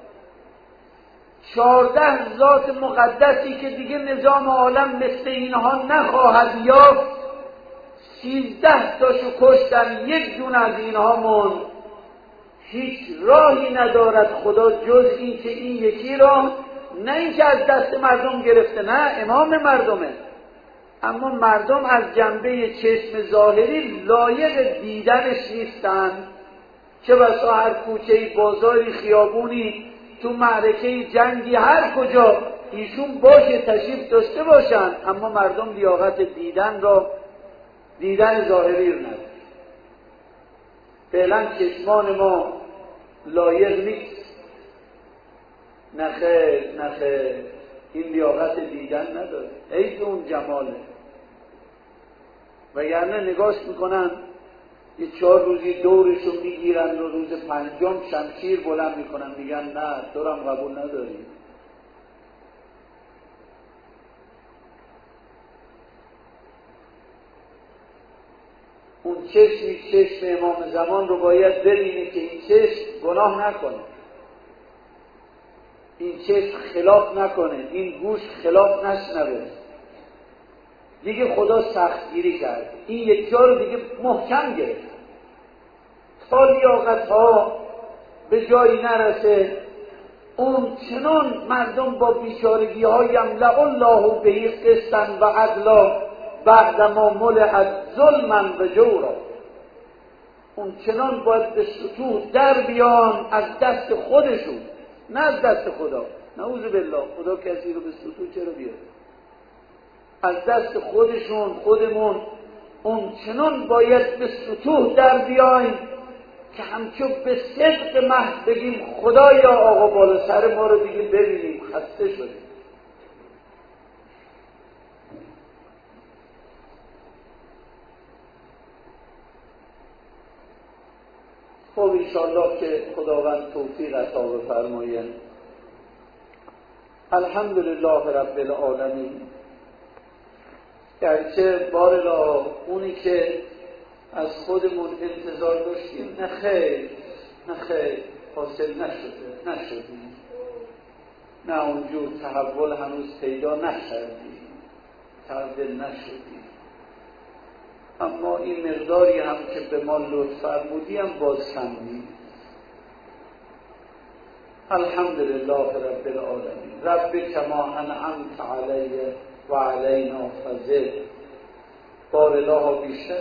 14 ذات مقدسی که دیگه نظام عالم مثل اینها نخواهد یافت، 13 تاشو کشتن، یک دون از اینها من. هیچ راهی ندارد خدا جز این که این یکی را، نه اینکه از دست مردم گرفته، نه، امام مردمه، اما مردم از جنبه چشم ظاهری لایق دیدنش نیستند. چه بسا هر کوچه بازاری خیابونی تو معرکه جنگی هر کجا ایشون باشه، تشریف داشته باشن، اما مردم لیاقت دیدن ظاهری رو نداره. فعلا چشمان ما لایق نیست. نخیر این لیاقت دیدن نداره. ای که اون جماله. وگرنه نگاش میکنن یه 4 روزی دورشو میگیرن و روز 5م شمشیر بلند میکنن، میگن نه دورم قبول نداریم. اون چشم امام زمان رو باید ببینه که این چشم گناه نکنه، این چشم خلاف نکنه، این گوش خلاف نشنوه. دیگه خدا سختگیری کرد، این یک جا رو دیگه محکم گرفت تا لیاقت ها به جایی نرسه. اون چنان مردم با بیچارگی هایم لعله بهی قسطا و عدلا بعدما ملئت ظلما و جورا، اون چنان باید به سطوح در بیان از دست خودشون، نه از دست خدا. نعوذ بالله، خدا کسی رو به سطوح چرا بیاره؟ از دست خودمون اون چنان باید به سطوح در بیایم که همچون به صدق محض بگیم خدایا آقا بالا سر ما رو دیگه ببینیم، خسته شدیم. خب انشاءالله که خداوند توفیق عطا بفرماید. الحمدلله رب العالمین. گرچه بارالله اونی که از خودمون انتظار داشتیم نه خیر حاصل نشدیم، نه اونجور تحول هنوز پیدا نکردیم، تبدیل نشدیم. اما این مقداری هم که به ما لطف فرمودی هم باز کندیم. الحمدلله رب العالمین. رب کما انعمت علی و علینا فضل. بار الله بیشتر.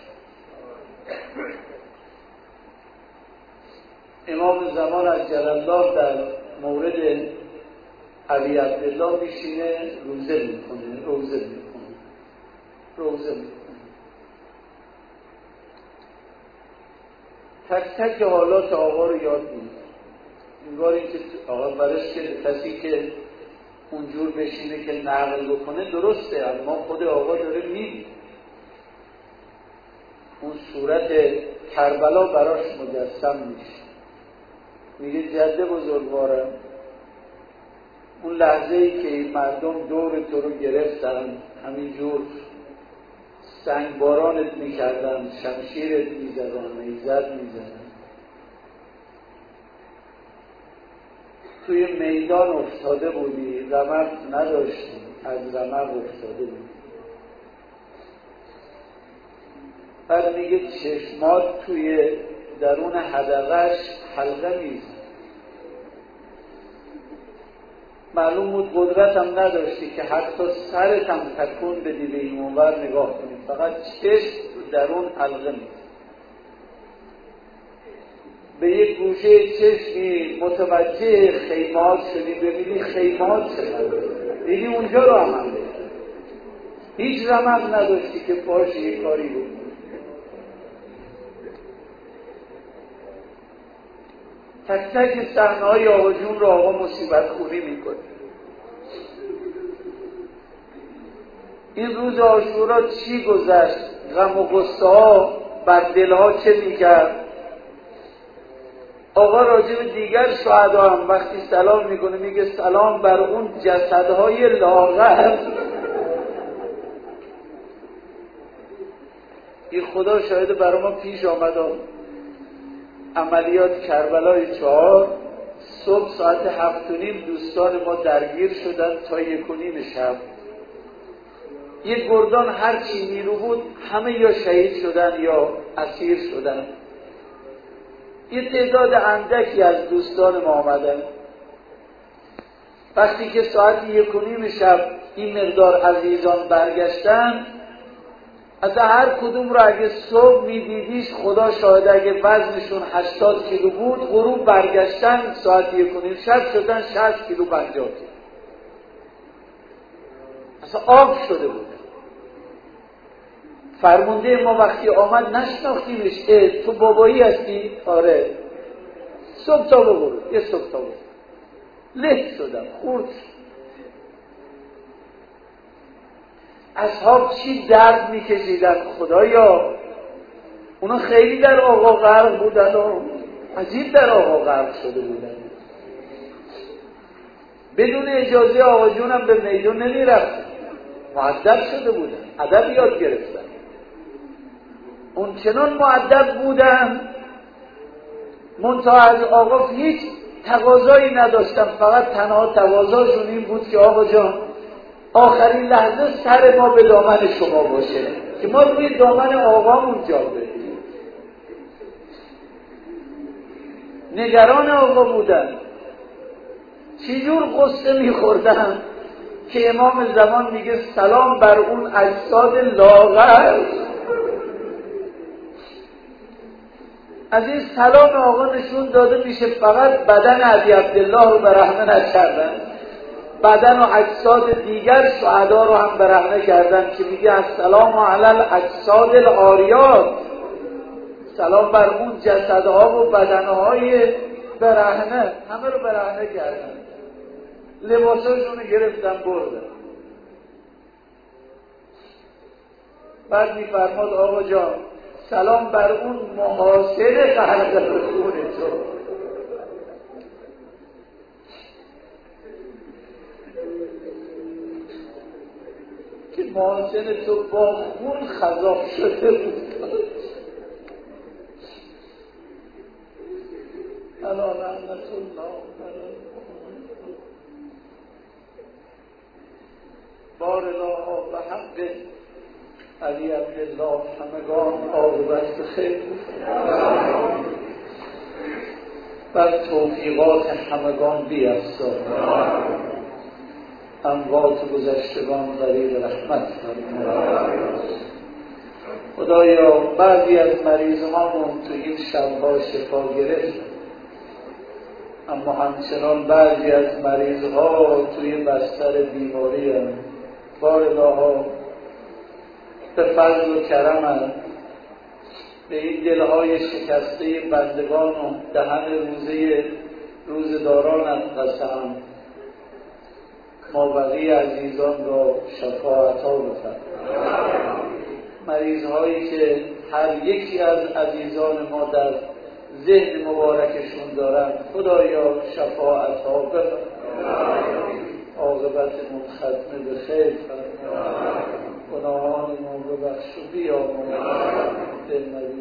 امام زمان عجل الله در مورد علی عبدالله میشینه روزه میکنه. روزه میکنه. تک تک حالات آقا رو یاد میگیره. انگار این که آقا برش که کسی که اونجور بشینه که نقل بکنه درسته، اما خود آقا داره میگه. اون صورت کربلا براش مجسم میشه. میگه جده بزرگوارم، اون لحظه ای که این مردم دور تو رو گرفتن، همینجور سنگبارانت میکردن، شمشیرت میزدن، نیزت میزدن، توی میدان افتاده بودی، رمق نداشتی، از رمق افتاده بودی. بعد میگه چشمات توی درون حدقش حلقه میزن. معلوم بود قدرت هم نداشتی که حتی سرت هم تکون بدی به این اونور نگاه کنی، فقط چشم درون حلقه میزن. به یک گوشه چشمی متوجه خیمات شدی، ببینی خیمات چقدر، دیدی اونجا رو هم بکن. هیچ رمق نداشتی که پاش یک کاری بود. تک تک صحنه‌های آقا جون رو آقا مصیبت خونی میکنه. این روز عاشورا چی گذشت؟ غم و غصه ها بر دلها چه میکرد؟ آقا راجع به دیگر شهدا هم وقتی سلام میکنه میگه سلام بر اون جسدهای لاغر. این خدا شاهد برای ما پیش آمد. عملیات کربلای 4 صبح ساعت 7:30 دوستان ما درگیر شدن تا 1:30 شب. یک گردان هر چی نیرو بود همه یا شهید شدن یا اسیر شدن. یه تعداد اندکی از دوستان ما آمدن. وقتی که ساعت 1:30 شب این مقدار عزیزان برگشتن، اصلا هر کدوم رو اگه صبح میدیدیش خدا شاهد اگه وزنشون 80 کیلو بود، غروب برگشتن ساعت 1:30 شب شدن 60 کیلو 50 کیلو. اصلا آب شده بود. فرمانده ما وقتی آمد نشناختیمش. تو بابایی هستی؟ آره. صبح تا بگو. یه صبح تا بگو. له شدم، خورد. اصحاب چی درد میکشیدن خدایا. اونا خیلی در آقا غرق بودن و عجیب در آقا غرق شده بودن. بدون اجازه آقا جونم به میدون نمیرفتن. مؤدب شده بودن، ادب یاد گرفتن. اون چنان مؤدب بودن منتها از آقا هیچ تقاضایی نداشتن، فقط تنها تقاضاشون این بود که آقا جان آخرین لحظه سر ما به دامن شما باشه که ما روی دامن آقامون جا بدیم. نگران آقا بودن. چجور قصه میخوردن که امام زمان میگه سلام بر اون اجساد لاغر. از این سلام آقا نشون داده میشه فقط بدن ابی عبدالله رو برهنه نکردن، بدن و اجساد دیگر شهدا رو هم برهنه کردن که میگه السلام علی الاجساد العاریات. سلام بر اون جسدها و بدنهای برهنه، همه رو برهنه کردن، لباساشون رو گرفتن بردن. بعد میفرماد آقا جان سلام بر اون محاصر غرق به خون تو. که محاصر تو با خون خضاب شده بود. الا رحمت الله بار الله و حق علی عبدالله همگان عاقبت خیر بر توفیقات همگان بیفزای. اموات گذشتگان غریق رحمت فرما. خدایا بعضی از مریضهامون تو این شبها شفا گرفت، اما همچنان بعضی از مریضها توی بستر بیماری هم. بار الله به فضل و کرمت به این دلهای شکسته بندگان و دهن روزدارانت قسم ما بقیه عزیزان را شفا عطا بفرما. مریضهایی که هر یکی از عزیزان ما در ذهن مبارکشون دارن خدایا شفا عطا بفرما، عاقبتمون ختم به خیر فرما، گناهان ما ببخش و بیامرز.